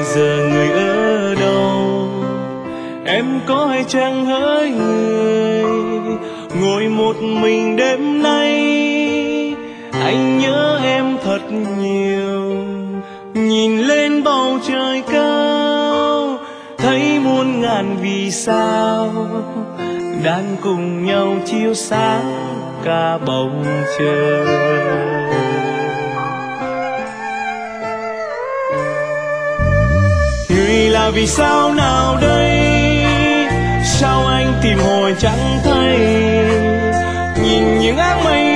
giờ người ở đâu? Em có hay chăng hỡi người ngồi một mình đêm nay? Anh nhớ em thật nhiều. Nhìn lên bầu trời cao, thấy muôn ngàn vì sao đang cùng nhau chiếu sáng cả bầu trời. Người là vì sao nào đây? Sao anh tìm hồi chẳng thấy? Nhìn những áng mây